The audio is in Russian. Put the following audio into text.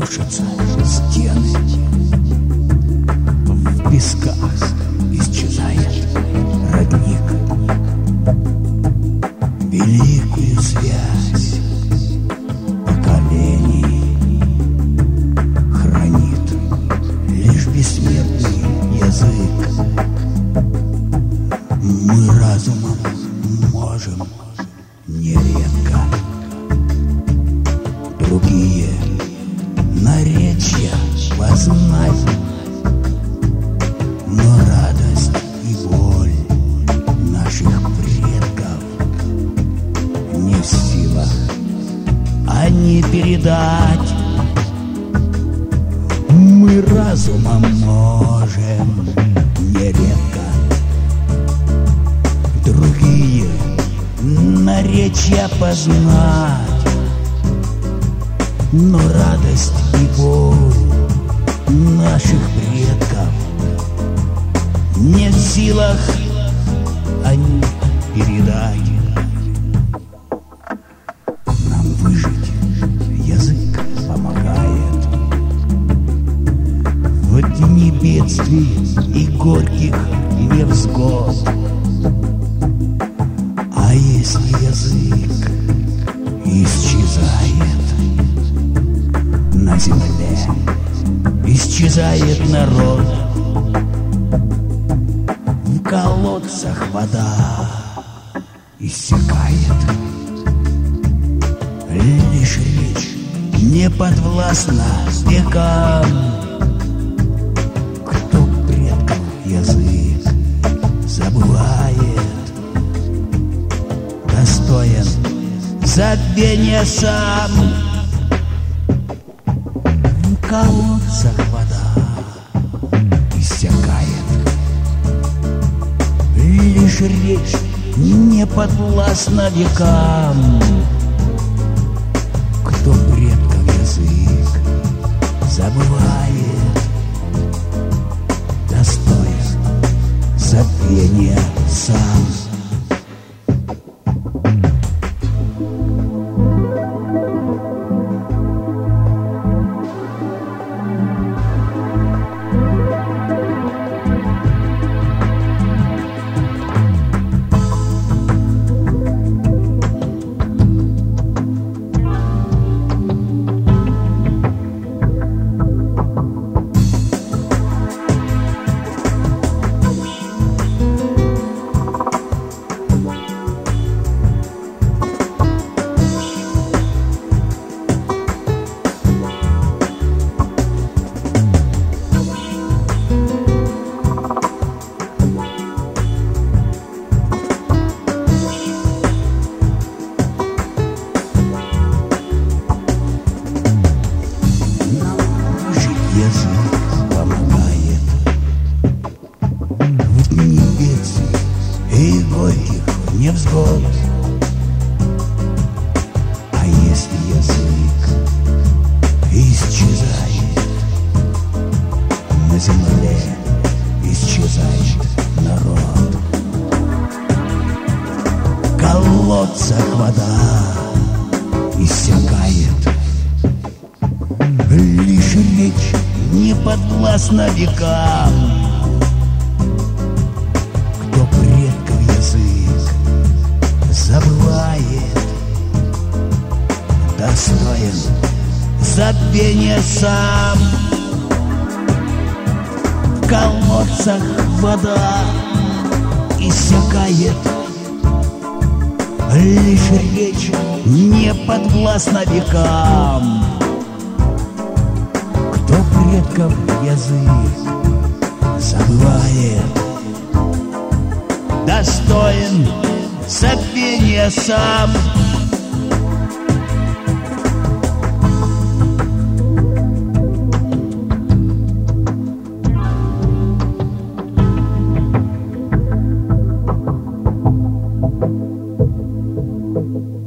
рушатся стены, в песках исчезает родник. Великую связь поколений хранит лишь бессмертный язык. Мы разумом можем нередко другие наречья познать, но радость и боль наших предков не в силах они передать. Мы разумом можем нередко другие наречья познать, но радость и боль наших предков не в силах они передать. Нам выжить язык помогает в дни бедствий и горьких невзгод. А если язык исчезает на земле, исчезает народ, в колодцах вода иссякает. Лишь речь не подвластна векам. Кто предков язык забывает, достоин забвения сам. В колодцах вода иссякает. Лишь речь не подвластна векам. Кто предков язык забывает, достоин забвения сам. Язык помогает в дни бедствий и горьких невзгод. А если язык исчезает на земле, исчезает народ. В колодцах вода иссякает. Лишь речь не подвластна векам. Кто предков язык забывает, достоин забвения сам. В колодцах вода иссякает. Лишь речь не подвластна векам. Кто предков язык забывает, достоин забвения сам. Thank you.